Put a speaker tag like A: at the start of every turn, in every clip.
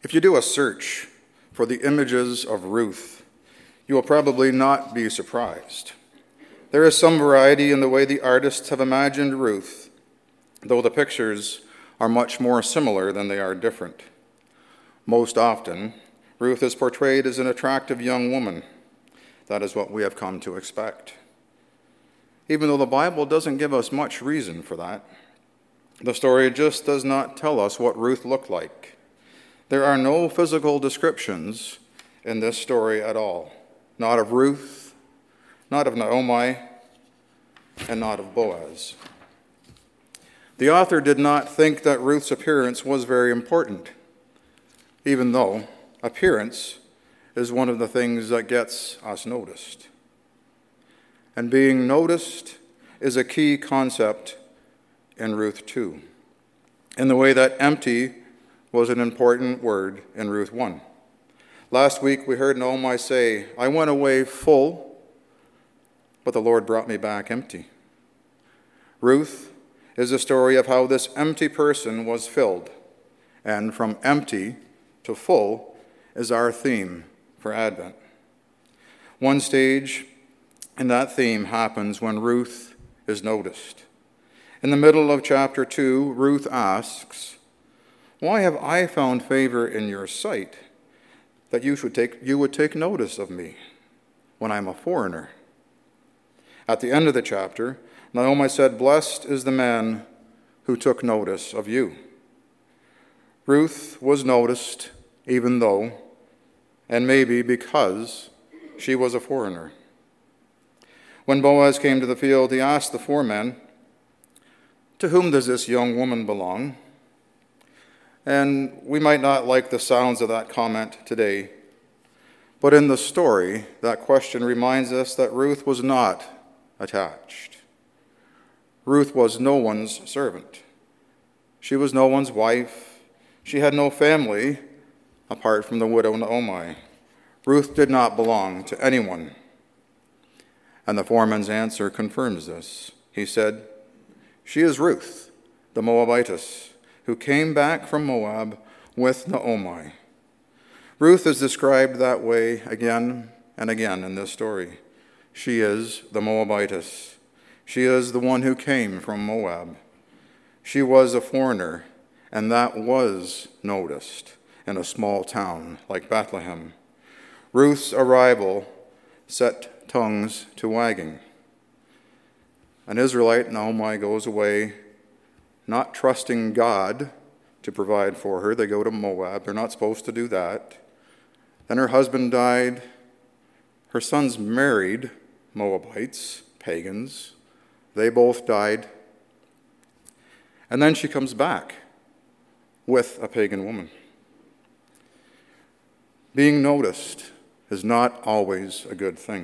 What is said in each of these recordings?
A: If you do a search for the images of Ruth, you will probably not be surprised. There is some variety in the way the artists have imagined Ruth, though the pictures are much more similar than they are different. Most often, Ruth is portrayed as an attractive young woman. That is what we have come to expect. Even though the Bible doesn't give us much reason for that, the story just does not tell us what Ruth looked like. There are no physical descriptions in this story at all. Not of Ruth, not of Naomi, and not of Boaz. The author did not think that Ruth's appearance was very important, even though appearance is one of the things that gets us noticed. And being noticed is a key concept in Ruth 2, in the way that empty was an important word in Ruth 1. Last week we heard Naomi say, "I went away full, but the Lord brought me back empty." Ruth is a story of how this empty person was filled, and from empty to full is our theme for Advent. One stage in that theme happens when Ruth is noticed. In the middle of chapter 2, Ruth asks, "Why have I found favor in your sight that you would take notice of me when I'm a foreigner?" At the end of the chapter, Naomi said, "Blessed is the man who took notice of you." Ruth was noticed even though, and maybe because, she was a foreigner. When Boaz came to the field, he asked the four men, "To whom does this young woman belong?" And we might not like the sounds of that comment today, but in the story, that question reminds us that Ruth was not attached. Ruth was no one's servant. She was no one's wife. She had no family apart from the widow Naomi. Ruth did not belong to anyone. And the foreman's answer confirms this. He said, "She is Ruth, the Moabitess, who came back from Moab with Naomi." Ruth is described that way again and again in this story. She is the Moabitess. She is the one who came from Moab. She was a foreigner, and that was noticed in a small town like Bethlehem. Ruth's arrival set tongues to wagging. An Israelite, Naomi, goes away not trusting God to provide for her. They go to Moab. They're not supposed to do that. Then her husband died. Her sons married Moabites, pagans. They both died. And then she comes back with a pagan woman. Being noticed is not always a good thing.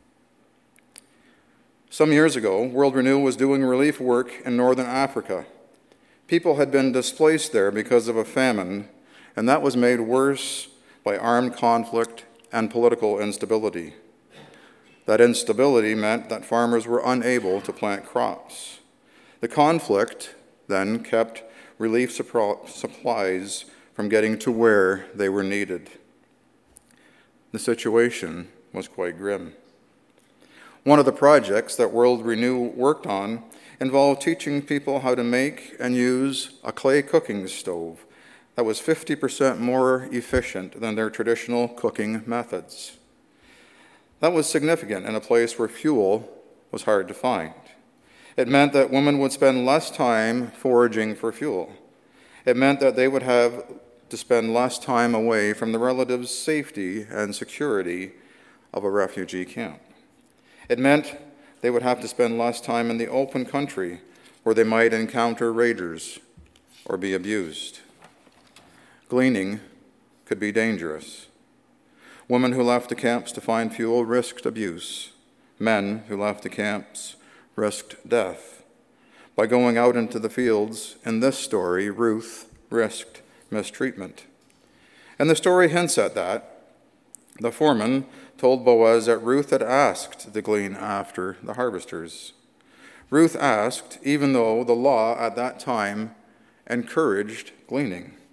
A: Some years ago, World Renewal was doing relief work in northern Africa. People had been displaced there because of a famine, and that was made worse by armed conflict and political instability. That instability meant that farmers were unable to plant crops. The conflict then kept relief supplies from getting to where they were needed. The situation was quite grim. One of the projects that World Renew worked on involved teaching people how to make and use a clay cooking stove that was 50% more efficient than their traditional cooking methods. That was significant in a place where fuel was hard to find. It meant that women would spend less time foraging for fuel. It meant that they would have to spend less time away from the relatives' safety and security of a refugee camp. It meant they would have to spend less time in the open country where they might encounter raiders or be abused. Gleaning could be dangerous. Women who left the camps to find fuel risked abuse. Men who left the camps risked death. By going out into the fields, in this story, Ruth risked mistreatment. And the story hints at that. The foreman told Boaz that Ruth had asked to glean after the harvesters. Ruth asked, even though the law at that time encouraged gleaning.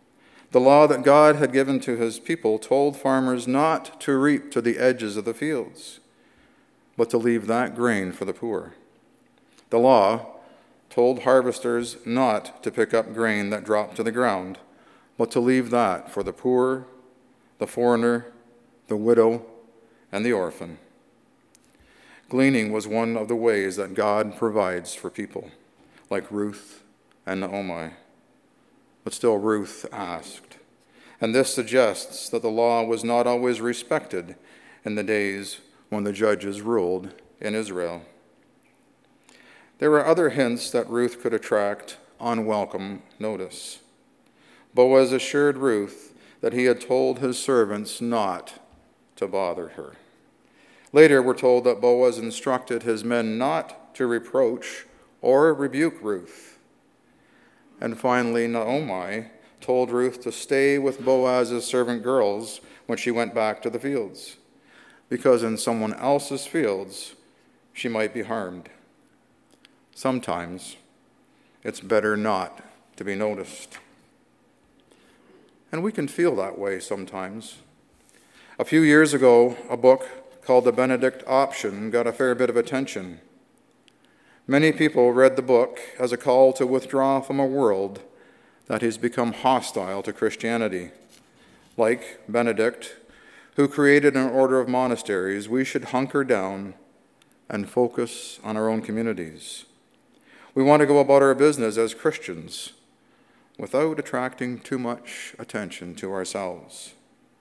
A: The law that God had given to his people told farmers not to reap to the edges of the fields, but to leave that grain for the poor. The law told harvesters not to pick up grain that dropped to the ground, but to leave that for the poor, the foreigner, the widow, and the orphan. Gleaning was one of the ways that God provides for people, like Ruth and Naomi. But still Ruth asked. And this suggests that the law was not always respected in the days when the judges ruled in Israel. There were other hints that Ruth could attract unwelcome notice. Boaz assured Ruth that he had told his servants not to bother her. Later, we're told that Boaz instructed his men not to reproach or rebuke Ruth. And finally, Naomi told Ruth to stay with Boaz's servant girls when she went back to the fields, because in someone else's fields she might be harmed. Sometimes it's better not to be noticed. And we can feel that way sometimes. A few years ago, a book called The Benedict Option got a fair bit of attention. Many people read the book as a call to withdraw from a world that has become hostile to Christianity. Like Benedict, who created an order of monasteries, we should hunker down and focus on our own communities. We want to go about our business as Christians without attracting too much attention to ourselves.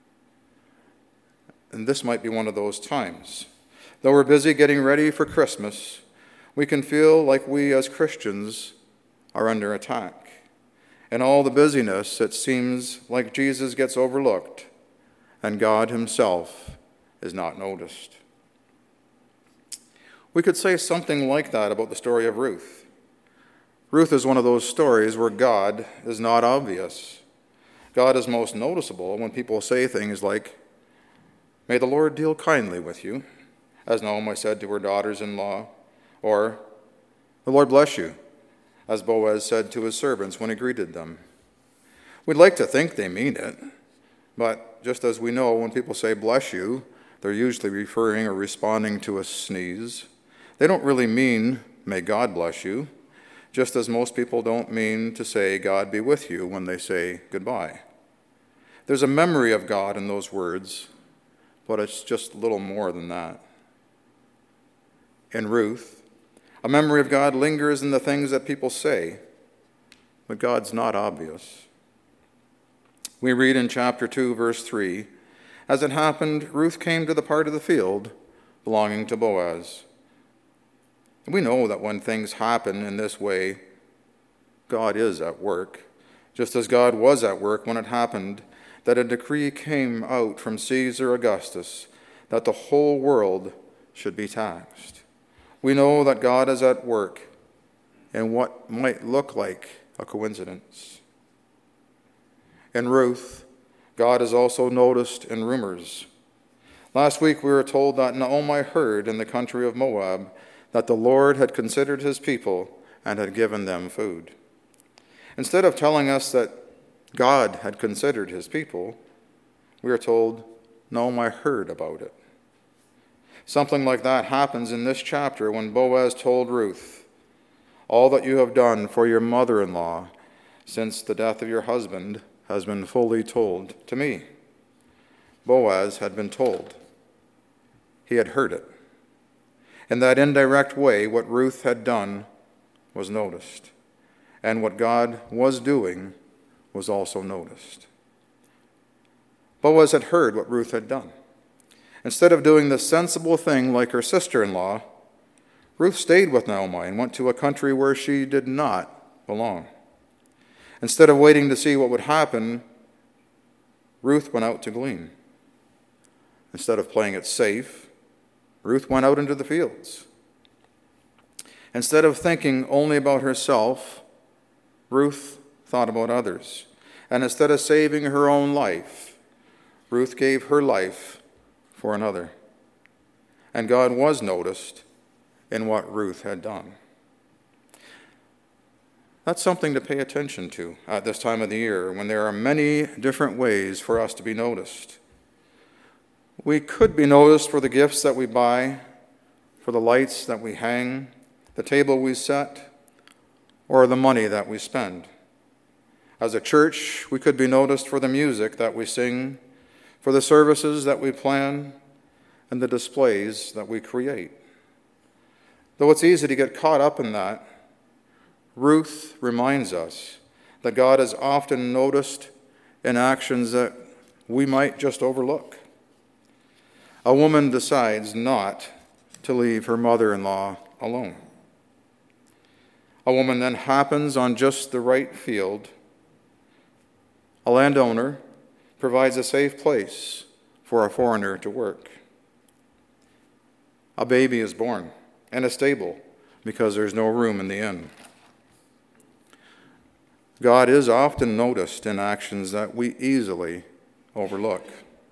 A: And this might be one of those times. Though we're busy getting ready for Christmas, we can feel like we as Christians are under attack. In all the busyness, it seems like Jesus gets overlooked and God himself is not noticed. We could say something like that about the story of Ruth. Ruth is one of those stories where God is not obvious. God is most noticeable when people say things like, "May the Lord deal kindly with you," as Naomi said to her daughters-in-law, or, "The Lord bless you," as Boaz said to his servants when he greeted them. We'd like to think they mean it, but just as we know when people say "bless you," they're usually referring or responding to a sneeze. They don't really mean "may God bless you," just as most people don't mean to say "God be with you" when they say goodbye. There's a memory of God in those words, but it's just a little more than that. In Ruth, a memory of God lingers in the things that people say, but God's not obvious. We read in chapter 2, verse 3, "As it happened, Ruth came to the part of the field belonging to Boaz." We know that when things happen in this way, God is at work, just as God was at work when it happened that a decree came out from Caesar Augustus that the whole world should be taxed. We know that God is at work in what might look like a coincidence. In Ruth, God is also noticed in rumors. Last week we were told that Naomi heard in the country of Moab that the Lord had considered his people and had given them food. Instead of telling us that God had considered his people, we are told Naomi heard about it. Something like that happens in this chapter when Boaz told Ruth, "All that you have done for your mother-in-law since the death of your husband has been fully told to me." Boaz had been told. He had heard it. In that indirect way, what Ruth had done was noticed, and what God was doing was also noticed. Boaz had heard what Ruth had done. Instead of doing the sensible thing like her sister-in-law, Ruth stayed with Naomi and went to a country where she did not belong. Instead of waiting to see what would happen, Ruth went out to glean. Instead of playing it safe, Ruth went out into the fields. Instead of thinking only about herself, Ruth thought about others. And instead of saving her own life, Ruth gave her life for another. And God was noticed in what Ruth had done. That's something to pay attention to at this time of the year when there are many different ways for us to be noticed. We could be noticed for the gifts that we buy, for the lights that we hang, the table we set, or the money that we spend. As a church, we could be noticed for the music that we sing, for the services that we plan, and the displays that we create. Though it's easy to get caught up in that, Ruth reminds us that God is often noticed in actions that we might just overlook. A woman decides not to leave her mother-in-law alone. A woman then happens on just the right field. A landowner provides a safe place for a foreigner to work. A baby is born in a stable because there's no room in the inn. God is often noticed in actions that we easily overlook.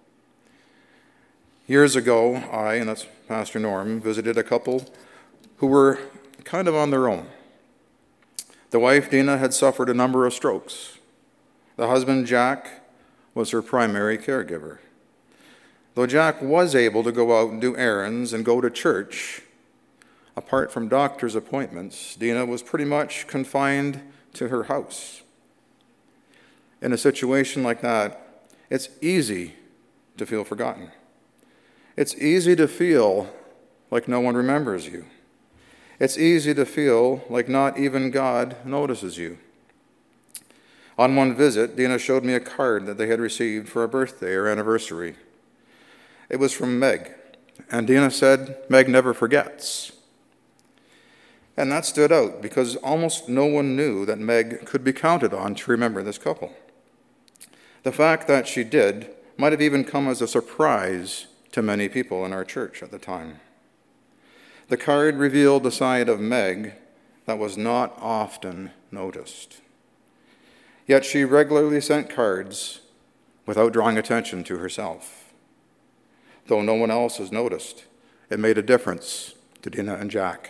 A: Years ago, I, and that's Pastor Norm, visited a couple who were kind of on their own. The wife, Dina, had suffered a number of strokes. The husband, Jack, was her primary caregiver. Though Jack was able to go out and do errands and go to church, apart from doctor's appointments, Dina was pretty much confined to her house. In a situation like that, it's easy to feel forgotten. It's easy to feel like no one remembers you. It's easy to feel like not even God notices you. On one visit, Dina showed me a card that they had received for a birthday or anniversary. It was from Meg, and Dina said, "Meg never forgets." And that stood out because almost no one knew that Meg could be counted on to remember this couple. The fact that she did might have even come as a surprise to many people in our church at the time. The card revealed a side of Meg that was not often noticed. Yet she regularly sent cards without drawing attention to herself. Though no one else has noticed, it made a difference to Dina and Jack.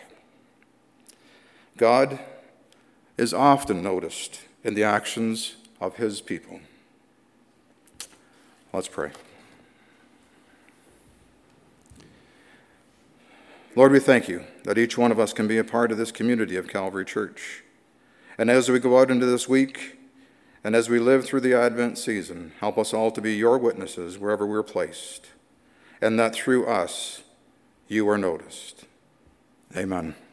A: God is often noticed in the actions of his people. Let's pray. Lord, we thank you that each one of us can be a part of this community of Calvary Church. And as we go out into this week, and as we live through the Advent season, help us all to be your witnesses wherever we're placed, and that through us you are noticed. Amen.